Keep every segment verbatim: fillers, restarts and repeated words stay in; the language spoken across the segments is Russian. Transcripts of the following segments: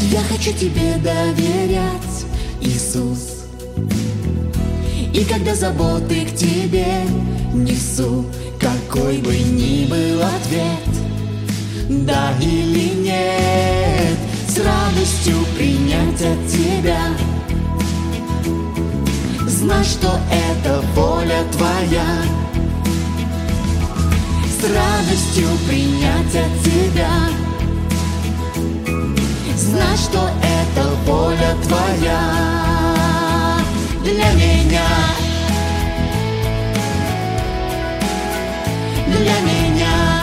Я хочу тебе доверять, Иисус. И когда заботы к тебе несу, какой бы ни был ответ, да или нет, с радостью принять от тебя. Знай, что это воля твоя. С радостью принять от тебя. Знай, что это воля твоя для меня. Для меня.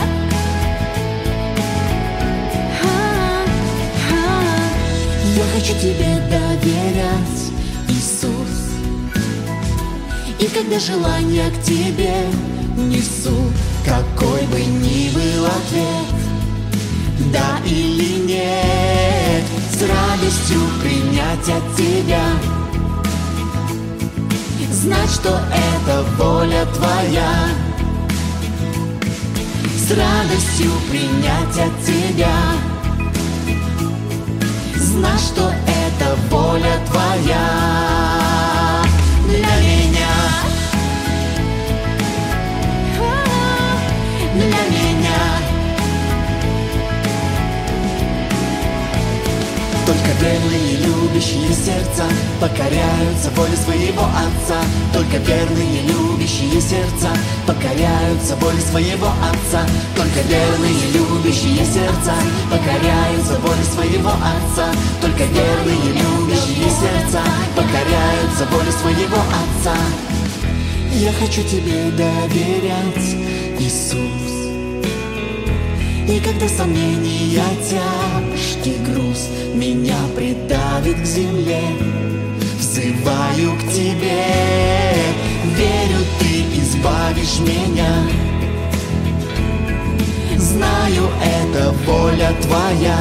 Я хочу тебе доверять, Иисус. И когда желания к тебе несу, какой бы ни был ответ, да или нет, с радостью принять от тебя. Знать, что это воля твоя. С радостью принять от тебя. Знай, что это воля твоя для меня. Для меня. Только верные, любящие сердца покоряются воле своего Отца. Только верные, любящие сердца покоряются воле своего Отца. Только верные, любящие сердца покоряются воле своего Отца. Только верные, любящие сердца покоряются воле своего Отца. Я хочу тебе доверять, Иисус. И когда сомнения, тяжкий груз меня придавит к земле, взываю к тебе, верю, ты избавишь меня. Знаю, это воля твоя.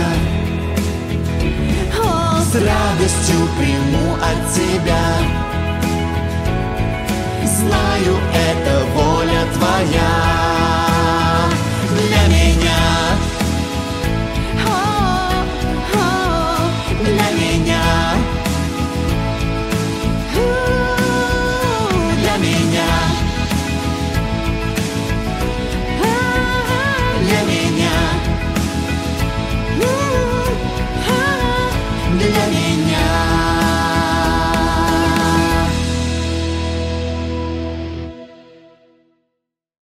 С радостью приму от тебя. Знаю, это воля твоя.